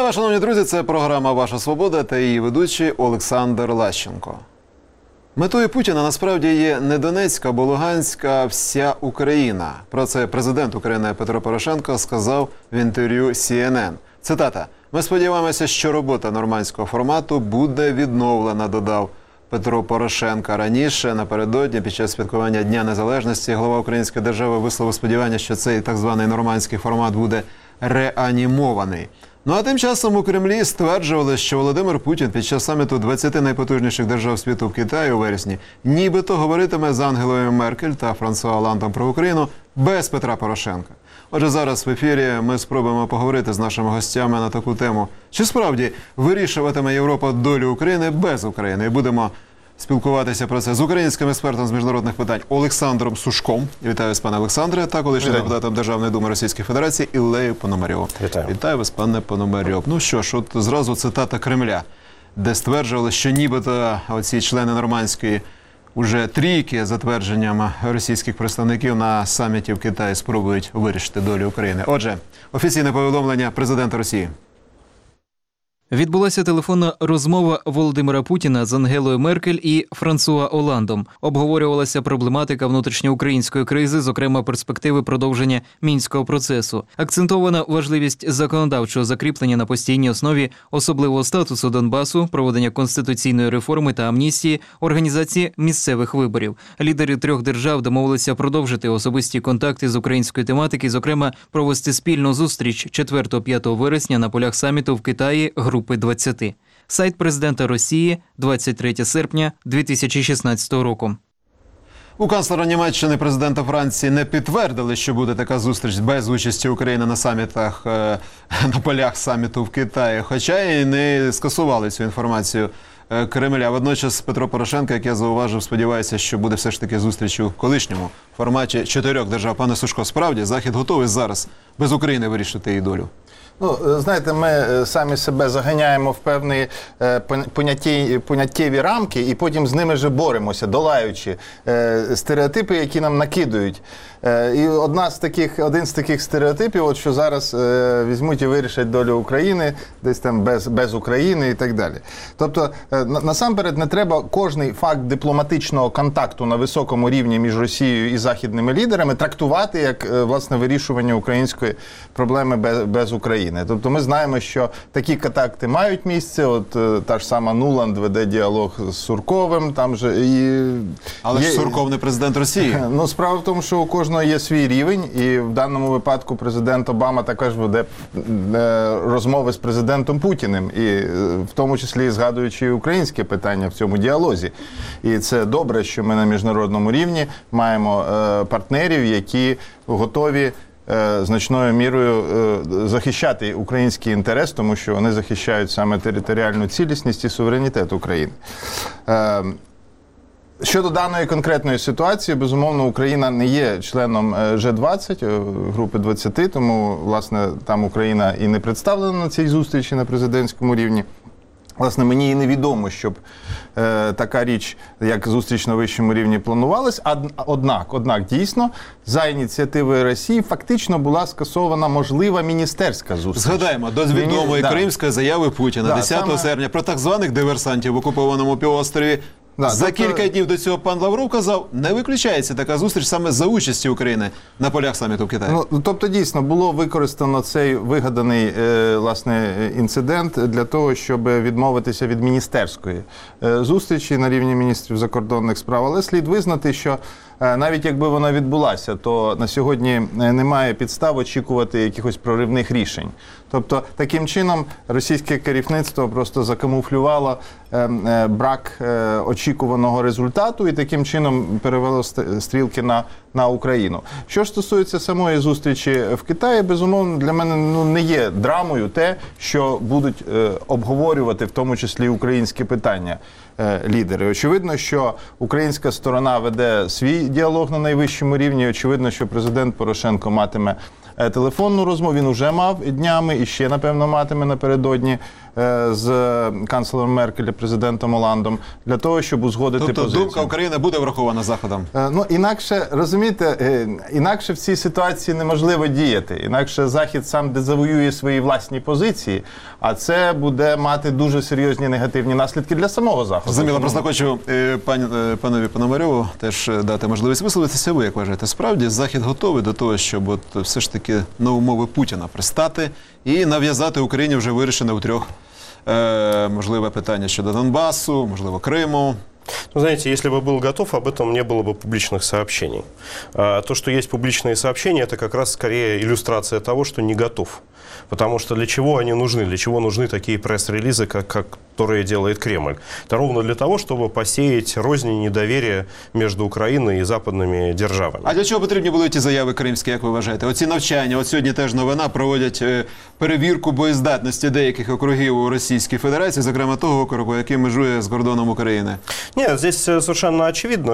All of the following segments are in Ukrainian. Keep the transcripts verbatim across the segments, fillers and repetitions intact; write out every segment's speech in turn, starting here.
Вітаю, шановні друзі, це програма «Ваша свобода» та її ведучий Олександр Лащенко. Метою Путіна насправді є не Донецька або Луганська, а вся Україна. Про це президент України Петро Порошенко сказав в інтерв'ю Сі Ен Ен. Цитата: «Ми сподіваємося, що робота нормандського формату буде відновлена», додав Петро Порошенко. Раніше, напередодні, під час святкування Дня Незалежності, глава української держави висловив сподівання, що цей так званий нормандський формат буде реанімований. Ну а тим часом у Кремлі стверджували, що Володимир Путін під час саміту двадцяти найпотужніших держав світу в Китаї у вересні нібито говоритиме з Ангелою Меркель та Франсуа Оландом про Україну без Петра Порошенка. Отже, зараз в ефірі ми спробуємо поговорити з нашими гостями на таку тему. Чи справді вирішуватиме Європа долю України без України? І будемо спілкуватися про це з українським експертом з міжнародних питань Олександром Сушком. Вітаю вас, пане Олександре, та колишнім депутатом Державної думи Російської Федерації Іллею Пономарьовим. Вітаю. Вітаю вас, пане Пономарьов. Ну що ж, от зразу цитата Кремля, де стверджували, що нібито оці члени нормандської уже трійки, за твердженням російських представників, на саміті в Китаї спробують вирішити долю України. Отже, офіційне повідомлення президента Росії. Відбулася телефонна розмова Володимира Путіна з Ангелою Меркель і Франсуа Оландом. Обговорювалася проблематика внутрішньоукраїнської кризи, зокрема перспективи продовження Мінського процесу. Акцентована важливість законодавчого закріплення на постійній основі особливого статусу Донбасу, проведення конституційної реформи та амністії, організації місцевих виборів. Лідери трьох держав домовилися продовжити особисті контакти з української тематики, зокрема провести спільну зустріч четвертого-п'ятого вересня на полях саміту в Китаї групи двадцяти. Сайт президента Росії, двадцять третього серпня дві тисячі шістнадцятого року. У канцлера Німеччини, президента Франції не підтвердили, що буде така зустріч без участі України на самітах, на полях саміту в Китаї, хоча і не скасували цю інформацію Кремля. Водночас Петро Порошенко, як я зауважив, сподівається, що буде все ж таки зустріч у колишньому форматі чотирьох держав. Пане Сушко, справді Захід готовий зараз без України вирішити її долю? Ну, знаєте, ми самі себе заганяємо в певні понятті, поняттєві рамки і потім з ними вже боремося, долаючи стереотипи, які нам накидують. І одна з таких, один з таких стереотипів, от що зараз візьмуть і вирішать долю України, десь там без, без України і так далі. Тобто, насамперед, не треба кожний факт дипломатичного контакту на високому рівні між Росією і західними лідерами трактувати як, власне, вирішування української проблеми без, без України. Тобто ми знаємо, що такі контакти мають місце, от та ж сама Нуланд веде діалог з Сурковим, там же і... Але є... ж Сурков не президент Росії. Ну, справа в тому, що у кожного є свій рівень, і в даному випадку президент Обама також веде розмови з президентом Путіним, і в тому числі і згадуючи українське питання в цьому діалозі. І це добре, що ми на міжнародному рівні маємо партнерів, які готові значною мірою захищати український інтерес, тому що вони захищають саме територіальну цілісність і суверенітет України. Щодо даної конкретної ситуації, безумовно, Україна не є членом Ж двадцять, групи двадцяти, тому, власне, там Україна і не представлена на цій зустрічі на президентському рівні. Власне, мені і невідомо, щоб е, така річ, як зустріч на вищому рівні, планувалась. Однак, однак, дійсно, за ініціативою Росії фактично була скасована можлива міністерська зустріч. Згадаємо, до відомої Міні... кримської заяви Путіна да, десятого саме... серпня про так званих диверсантів в окупованому півострові. Да, за тобто... кілька днів до цього пан Лавров казав, не виключається така зустріч саме за участі України на полях саміту в Китаї. Ну, тобто, дійсно, було використано цей вигаданий е, власне, інцидент для того, щоб відмовитися від міністерської е, зустрічі на рівні міністрів закордонних справ. Але слід визнати, що е, навіть якби вона відбулася, то на сьогодні немає підстав очікувати якихось проривних рішень. Тобто, таким чином, російське керівництво просто закамуфлювало е, е, брак е, очікуваного результату і таким чином перевело стрілки на, на Україну. Що ж стосується самої зустрічі в Китаї, безумовно, для мене ну, не є драмою те, що будуть е, обговорювати в тому числі українські питання е, лідери. Очевидно, що українська сторона веде свій діалог на найвищому рівні. Очевидно, що президент Порошенко матиме е, телефонну розмову. Він вже мав днями і ще, напевно, матиме напередодні е, з канцлером Меркель, президентом Оландом, для того, щоб узгодити Тобто позицію. думка України буде врахована Заходом? Е, Ну, інакше, розумієте, е, інакше в цій ситуації неможливо діяти. Інакше Захід сам дезавоює свої власні позиції, а це буде мати дуже серйозні негативні наслідки для самого Заходу. Зрозуміло, Тому- просто хочу е, пані, е, панові Пономарьову теж е, дати можливість висловитися. Ви як вважаєте, справді Захід готовий до того, щоб от все ж таки на умови Путіна пристати і нав'язати Україні вже вирішене у трьох е, можливе питання щодо Донбасу, можливо, Криму? Ну, знаете, если бы был готов, об этом не было бы публичных сообщений. А то, что есть публичные сообщения, это как раз скорее иллюстрация того, что не готов. Потому что для чего они нужны? Для чего нужны такие пресс-релизы, как, как, которые делает Кремль? Это ровно для того, чтобы посеять рознь и недоверие между Украиной и западными державами. А для чого потрібні були ті заяви кримські, як ви вважаєте? Оці навчання, от сьогодні теж новина, проводять е, перевірку боєздатності деяких округів у Російській Федерації, зокрема того округу, який межує з кордоном України. Нет, здесь э, совершенно очевидно,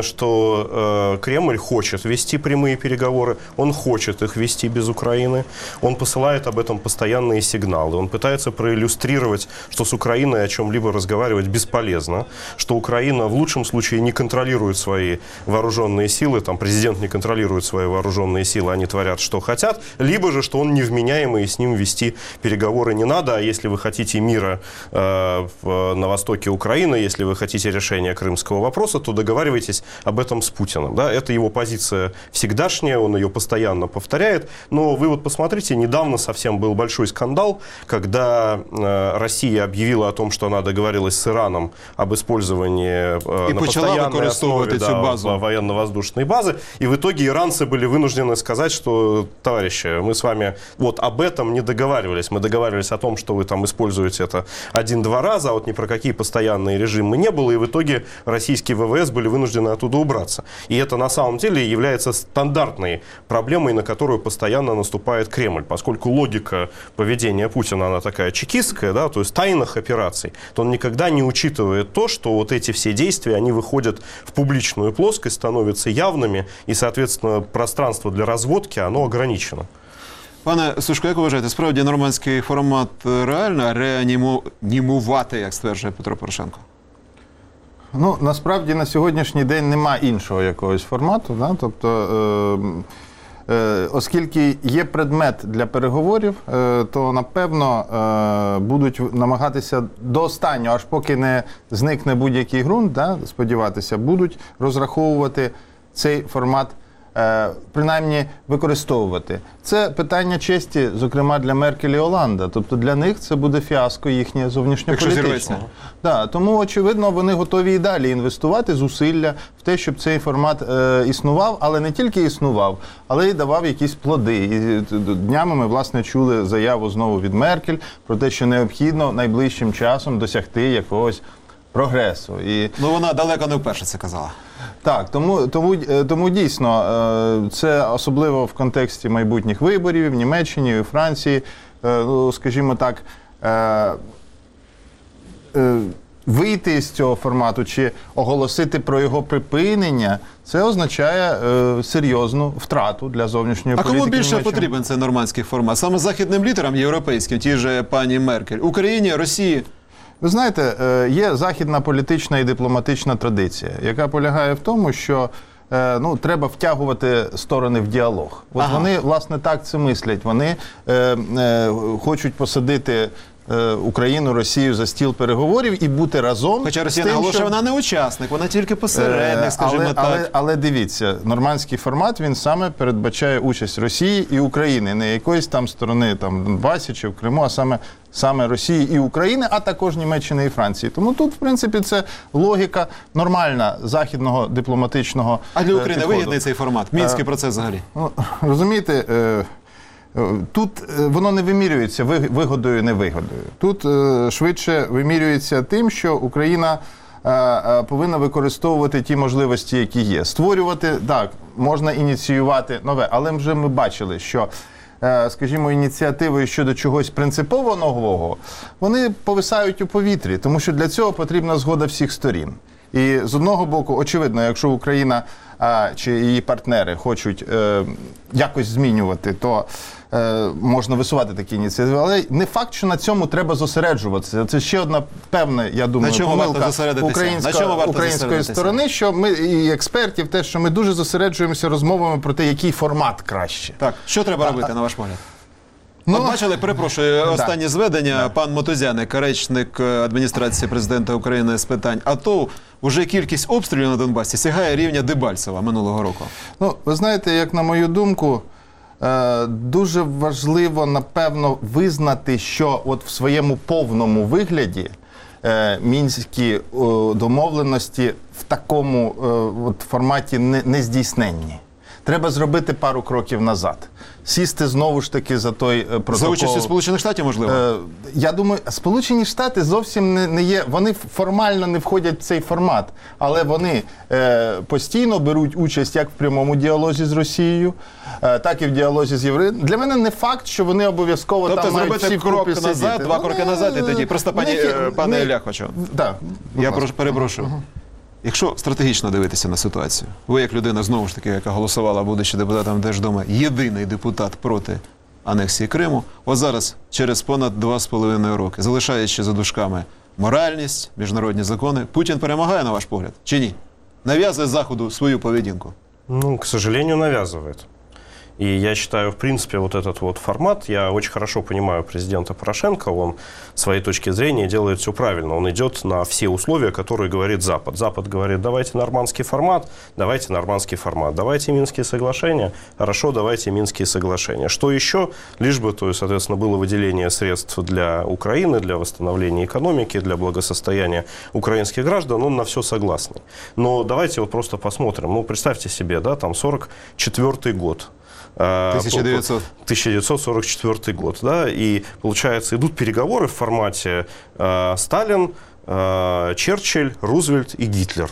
что э, Кремль хочет вести прямые переговоры, он хочет их вести без Украины, он посылает об этом постоянные сигналы, он пытается проиллюстрировать, что с Украиной о чем-либо разговаривать бесполезно, что Украина в лучшем случае не контролирует свои вооруженные силы, там президент не контролирует свои вооруженные силы, они творят, что хотят, либо же, что он невменяемый, и с ним вести переговоры не надо, а если вы хотите мира э, в, на востоке Украины, если вы хотите решения крымского вопроса, то договаривайтесь об этом с Путиным. Да? Это его позиция всегдашняя, он ее постоянно повторяет. Но вы вот посмотрите, недавно совсем был большой скандал, когда э, Россия объявила о том, что она договорилась с Ираном об использовании э, И на почала постоянной основе використовувати цю да, базу. во- военно-воздушной базы. И в итоге иранцы были вынуждены сказать, что, товарищи, мы с вами вот об этом не договаривались. Мы договаривались о том, что вы там используете это один-два раза, а вот ни про какие постоянные режимы не было. И в итоге российские ВВС были вынуждены оттуда убраться. И это на самом деле является стандартной проблемой, на которую постоянно наступает Кремль. Поскольку логика поведения Путина, она такая чекистская, да, то есть тайных операций, то он никогда не учитывает то, что вот эти все действия, они выходят в публичную плоскость, становятся явными, и, соответственно, пространство для разводки, оно ограничено. Пане Сушко, як ви вважаєте, справді нормандський формат реально реанімувати, як стверджує Петро Порошенко? Ну, насправді на сьогоднішній день нема іншого якогось формату. Да? Тобто, е, е, оскільки є предмет для переговорів, е, то, напевно, е, будуть намагатися до останнього, аж поки не зникне будь-який ґрунт, да, сподіватися, будуть розраховувати цей формат, е, принаймні використовувати. Це питання честі, зокрема, для Меркель і Оланда. Тобто для них це буде фіаско їхнє зовнішньополітичне. Якщо зірветься. Да, тому, очевидно, вони готові і далі інвестувати зусилля в те, щоб цей формат е, існував, але не тільки існував, але й давав якісь плоди. І днями ми, власне, чули заяву знову від Меркель про те, що необхідно найближчим часом досягти якогось прогресу. І Ну, вона далеко не вперше це казала. так, тому, тому, е, тому дійсно е, це особливо в контексті майбутніх виборів в Німеччині, у Франції, е, ну, скажімо так, е, е, вийти з цього формату чи оголосити про його припинення, це означає е, серйозну втрату для зовнішньої А політики. кому більше Німеччини. потрібен цей нормандський формат? Саме західним лідерам європейським, ті же пані Меркель, Україні, Росії? Ви знаєте, е, є західна політична і дипломатична традиція, яка полягає в тому, що е, ну, треба втягувати сторони в діалог. От Ага. вони, власне, так це мислять. Вони е, е, хочуть посадити е, Україну, Росію за стіл переговорів і бути разом. Хоча з Росія тим, наголошує, щоб- вона не учасник, вона тільки посередник, Е, скажімо але, так. але, але дивіться, нормандський формат, він саме передбачає участь Росії і України, не якоїсь там сторони там, Донбасі чи в Криму, а саме, саме Росії і України, а також Німеччини і Франції. Тому тут, в принципі, це логіка нормальна західного дипломатичного А для е, України підходу. вигідний цей формат? Мінський процес взагалі? Ну, розумієте, е, е, тут е, воно не вимірюється ви- вигодою, невигодою. Тут е, швидше вимірюється тим, що Україна е, е, повинна використовувати ті можливості, які є. Створювати, так, можна ініціювати нове, але вже ми бачили, що е, скажімо, ініціативи щодо чогось принципово нового, вони повисають у повітрі, тому що для цього потрібна згода всіх сторін. І з одного боку, очевидно, якщо Україна а, чи її партнери хочуть е, якось змінювати, то е, можна висувати такі ініціативи. Але не факт, що на цьому треба зосереджуватися. Це ще одна певна, я думаю, На чому варто помилка зосередитися? українська, На чому варто української зосередитися? сторони, що ми і експертів, те, що ми дуже зосереджуємося розмовами про те, який формат краще. Так, що треба робити, на ваш погляд? Ну, От бачили, перепрошую, останнє зведення, пан Мотузяник, речник адміністрації президента України з питань АТО, уже кількість обстрілів на Донбасі сягає рівня Дебальцева минулого року. Ну, ви знаєте, як на мою думку, е, дуже важливо, напевно, визнати, що от в своєму повному вигляді е, мінські о, домовленості в такому е, от форматі не, не здійсненні. Треба зробити пару кроків назад. Сісти знову ж таки за той е, протокол. За участю Сполучених Штатів, можливо? Е, я думаю, Сполучені Штати зовсім не, не є, вони формально не входять в цей формат, але вони е, постійно беруть участь як в прямому діалозі з Росією, е, так і в діалозі з Європою. Для мене не факт, що вони обов'язково Тобто там мають зробити всі крок вкупі назад, сидіти. два Вони- кроки назад і тоді. Просто, пані, вони- е, пане вони- Ілля, хочу. Да, будь Я ласка. прошу- перепрошую. Якщо стратегічно дивитися на ситуацію, ви як людина, знову ж таки, яка голосувала, будучи депутатом Держдуми, єдиний депутат проти анексії Криму, от зараз, через понад два з половиною роки, залишаючи за дужками моральність, міжнародні закони, Путін перемагає, на ваш погляд, чи ні? Нав'язує Заходу свою поведінку? Ну, к сожалению, навязывает. И я считаю, в принципе, вот этот вот формат, я очень хорошо понимаю президента Порошенко, он с своей точки зрения делает все правильно. Он идет на все условия, которые говорит Запад. Запад говорит, давайте нормандский формат, давайте нормандский формат, давайте Минские соглашения, хорошо, давайте Минские соглашения. Что еще? Лишь бы, то есть, соответственно, было выделение средств для Украины, для восстановления экономики, для благосостояния украинских граждан, он на все согласный. Но давайте вот просто посмотрим. Ну, представьте себе, да, там сорок четвёртый год. тысяча девятьсот. тысяча девятьсот сорок четвёртый год, да, и, получается, идут переговоры в формате э, Сталин, э, Черчилль, Рузвельт и Гитлер.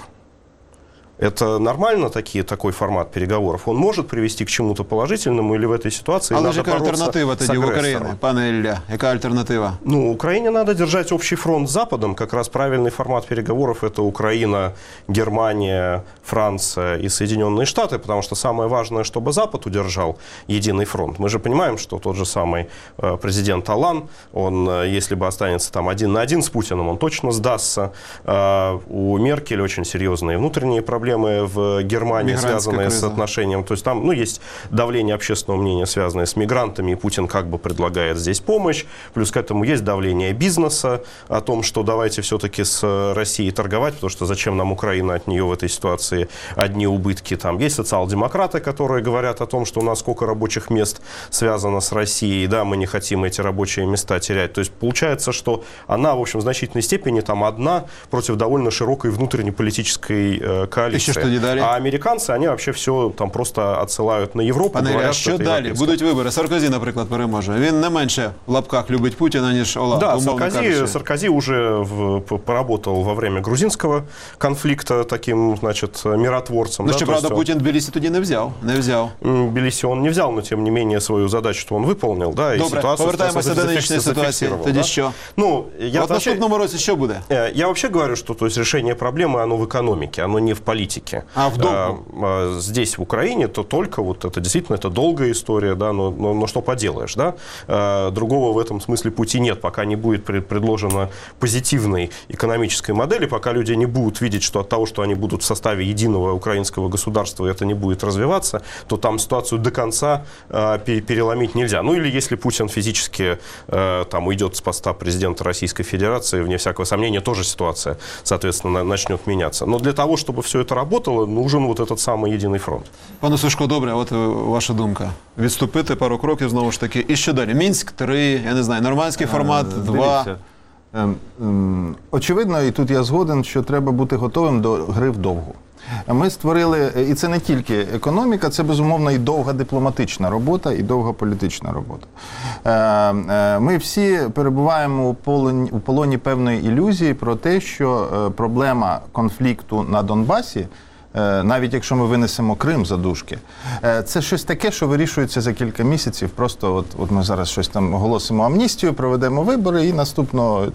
Это нормально, такие, такой формат переговоров? Он может привести к чему-то положительному или в этой ситуации Але надо ж яка бороться альтернатива с тоді в Україні, агрессором? пане Ілля? Яка альтернатива? Ну, Украине надо держать общий фронт с Западом. Как раз правильный формат переговоров – это Украина, Германия, Франция и Соединенные Штаты, потому что самое важное, чтобы Запад удержал единый фронт. Мы же понимаем, что тот же самый э, президент Олланд, он, э, если бы останется там один на один с Путиным, он точно сдастся. Э, у Меркель очень серьезные внутренние проблемы в Германии, Мигрантская связанные с криза. отношением. То есть там, ну, есть давление общественного мнения, связанное с мигрантами, и Путин как бы предлагает здесь помощь. Плюс к этому есть давление бизнеса о том, что давайте все-таки с Россией торговать, потому что зачем нам Украина, от нее в этой ситуации одни убытки. Там есть социал-демократы, которые говорят о том, что у нас сколько рабочих мест связано с Россией, да, мы не хотим эти рабочие места терять. То есть получается, что она, в общем, в значительной степени там одна против довольно широкой внутреннеполитической э, коалиции. И что ж тоді далі? А американцы, они вообще все там просто отсылают на Европу. Пане Ілля, говорят, а що это далі? европейское. Будуть вибори. Саркозі, наприклад, переможе. Він не менше в лапках любить Путіна, ніж Оланд, Да, умовно Саркози, кажучи. Саркози уже в, п- поработал во время грузинского конфликта таким, значит, миротворцем. Ну, да, то щоправда, есть он- Путін Тбілісі тоді не взяв. Не взяв. М, Тбилиси он не взял, но тем не менее свою задачу он выполнил, да, и Добре, ситуацию повертаємося соответственно, до нинішньої зафикси- ситуації. зафиксировал, Тоді да. що? Ну, я От в вообще- наступному році що буде? Э, Я вообще говорю, что то есть, решение проблемы, оно в экономике, оно не в политике. А в долгу? Э, э, Здесь, в Украине, то только вот это действительно это долгая история, да, но, но, но что поделаешь, да. Э, Другого в этом смысле пути нет, пока не будет пред- предложено позитивной экономической модели, пока люди не будут видеть, что от того, что они будут в составе единого украинского государства, это не будет развиваться, то там ситуацию до конца э, пере- переломить нельзя. Ну или если Путин физически э, там уйдет с поста президента Российской Федерации, вне всякого сомнения, тоже ситуация, соответственно, на- начнет меняться. Но для того, чтобы все это работало, нужен вот этот самый единый фронт. Пане Сушко, добре, от е, ваша думка. Відступити пару кроків, знову ж таки. І що далі? Мінськ три, я не знаю, нормандський формат Е, два. дивіться, ем, ем, Очевидно, і тут я згоден, що треба бути готовим до гри вдовгу. Ми створили, і це не тільки економіка, це безумовно і довга дипломатична робота, і довга політична робота. Е, е, Ми всі перебуваємо у полоні, у полоні певної ілюзії про те, що е, проблема конфлікту на Донбасі, е, навіть якщо ми винесемо Крим за дужки, е, це щось таке, що вирішується за кілька місяців. Просто от, от ми зараз щось там оголосимо амністію, проведемо вибори і наступного там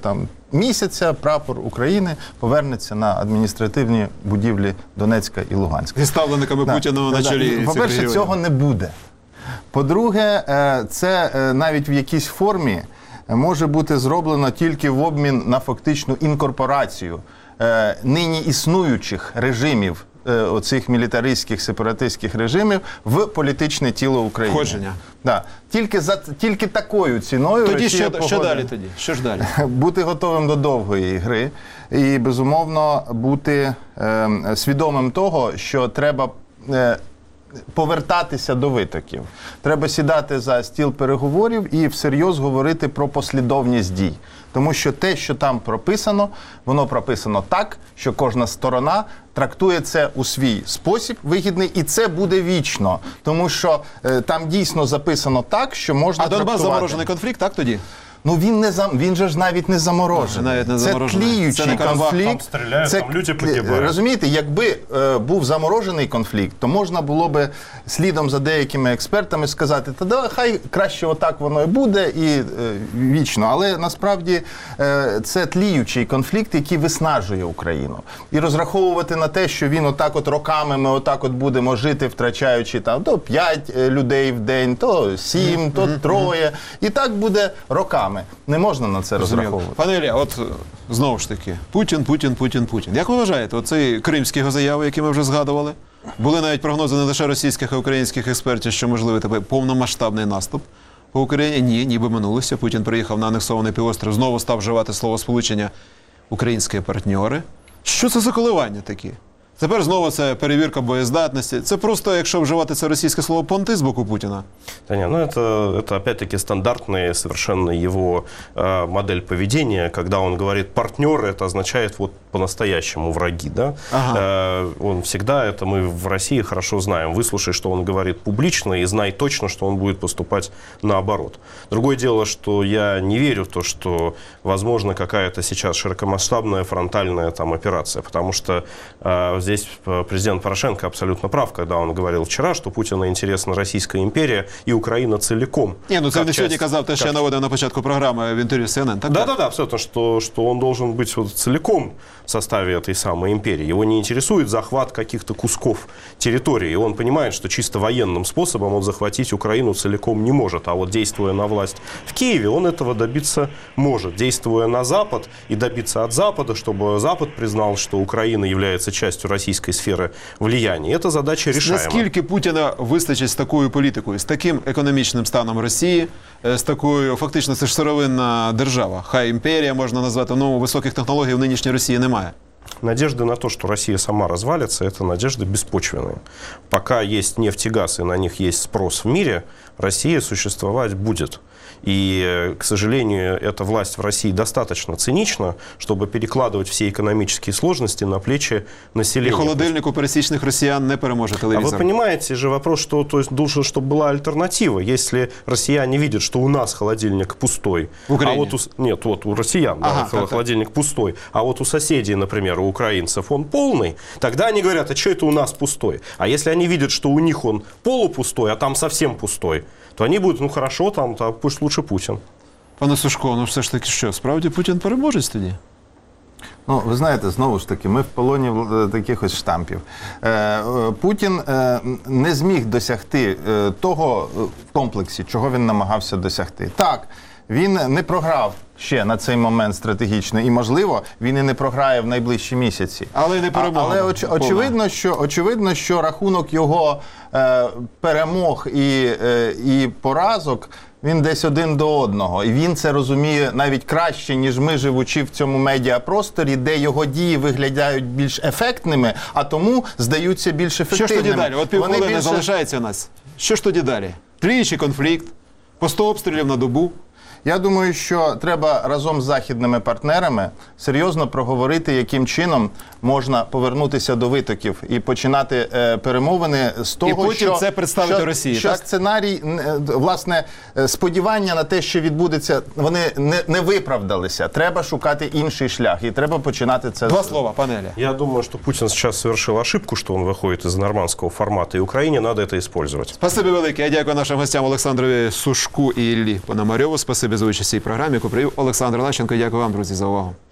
місяця прапор України повернеться на адміністративні будівлі Донецька і Луганська. Зі ставленниками Да, Путіна на да. чолі цих По-перше, регіонів. цього не буде. По-друге, е, це е, навіть в якійсь формі може бути зроблено тільки в обмін на фактичну інкорпорацію е, нині існуючих режимів, е, оцих мілітаристських, сепаратистських режимів в політичне тіло України. Входження. Да. Тільки, за, тільки такою ціною Тоді Росія що, що погодила далі тоді? Що ж далі? бути готовим до довгої гри і, безумовно, бути е, свідомим того, що треба е, повертатися до витоків. Треба сідати за стіл переговорів і всерйоз говорити про послідовність дій. Тому що те, що там прописано, воно прописано так, що кожна сторона трактує це у свій спосіб вигідний, і це буде вічно. Тому що е, там дійсно записано так, що можна А Донбас трактувати. заморожений конфлікт, так тоді? Ну він не зам... він же ж навіть не заморожений. Навіть не це заморожений. тліючий Це не Карабах, конфлікт. там стріляють, там люди погибають. Розумієте, якби е, був заморожений конфлікт, то можна було би слідом за деякими експертами сказати, та давай хай краще отак воно і буде і е, вічно. Але насправді е, це тліючий конфлікт, який виснажує Україну. І розраховувати на те, що він отак от роками ми отак от будемо жити, втрачаючи там то п'ять людей в день, то сім, то троє. І так буде роками. Не можна на це розраховувати. Пане Ілля, от знову ж таки, Путін, Путін, Путін, Путін. Як ви вважаєте, оцей кримські його заяви, які ми вже згадували, були навіть прогнози не лише російських, а й українських експертів, що можливий тепер повномасштабний наступ по Україні? Ні, ніби минулося. Путін приїхав на анексований півострів, знову став вживати словосполучення «українські партньори». Що це за коливання такі? Тепер знову це перевірка боєздатності. Це просто, якщо вживати це російське слово, понти з боку Путіна. Да не, ну это, это опять-таки стандартная совершенно его э, модель поведения, когда он говорит партнеры, это означает вот по-настоящему враги, да? Ага. Э, он всегда, это мы в России хорошо знаем, выслушай, что он говорит публично, и знай точно, что он будет поступать наоборот. Другое дело, что я не верю в то, что возможно какая-то сейчас широкомасштабная фронтальная там операция, потому что э, здесь президент Порошенко абсолютно прав, когда он говорил вчера, что Путину интересна Российская империя и Украина целиком. Ні, ну це Как не сьогодні часть- казав, те, що я как- наводив на початку програми в інтерв'ю Сі Ен Ен. Так, Да, так? да, да, абсолютно, что, что он должен быть вот целиком в составе этой самой империи. Его не интересует захват каких-то кусков территории. Он понимает, что чисто военным способом он захватить Украину целиком не может. А вот действуя на власть в Киеве, он этого добиться может. Действуя на Запад и добиться от Запада, чтобы Запад признал, что Украина является частью российской сферы влияния. Эта задача решаема. Наскільки Путіна вистачить з такою політикою, з таким економічним станом Росії, е, з такою, фактично, це ж сировинна держава. Хай імперія можна назвати, ну високих технологій в нинішній Росії немає. Надежды на то, что Россия сама развалится, это надежды беспочвенные. Пока есть нефть и газ, и на них есть спрос в мире, Россия существовать будет. И, к сожалению, эта власть в России достаточно цинична, чтобы перекладывать все экономические сложности на плечи І населения. холодильник у пересічних росіян не переможе А вы телевізор. понимаете же вопрос, что то есть, должен, чтобы была альтернатива. Если россияне видят, что у нас холодильник пустой, В Украине? а вот у, с- нет, вот у россиян Ага, да, так, холодильник пустой, а вот у соседей, например, у украинцев он полный, тогда они говорят, а что это у нас пустой? А если они видят, что у них он полупустой, а там совсем пустой, то они будут, ну хорошо, там, там пусть лучше Путин. Пане Сушко, ну все ж таки що, справді Путін переможець тоді? Ну, ви знаєте, знову ж таки, ми в полоні е, таких ось штампів. Е, е, Путін е, не зміг досягти е, того е, в комплексі, чого він намагався досягти. Так, він не програв ще на цей момент стратегічно, і, можливо, він і не програє в найближчі місяці. Але й не перемога. Але оч, очевидно, що, очевидно, що рахунок його е, перемог і, е, і поразок, він десь один до одного. І він це розуміє навіть краще, ніж ми, живучи в цьому медіапросторі, де його дії виглядають більш ефектними, а тому здаються більш Що ефективними. ж тоді далі? От Вони півхвилини більше- залишається у нас. Що ж тоді далі? Тріючий конфлікт, по сто обстрілів на добу. Я думаю, що треба разом з західними партнерами серйозно проговорити, яким чином можна повернутися до витоків і починати е, перемовини з того, потім що, це представити що, Росії, що так? сценарій, е, власне, е, сподівання на те, що відбудеться, вони не, не виправдалися. Треба шукати інший шлях і треба починати це. Два з- слова, пане Ілля. Я думаю, что Путин сейчас совершил ошибку, что он выходит из нормандского формата, и Украине надо это использовать. Спасибі велике. Я дякую нашим гостям Олександрові Сушку і Іллі Пономарьову. Спасибі за участь у цій програмі, яку провів Олександр Лащенко. Дякую вам, друзі, за увагу.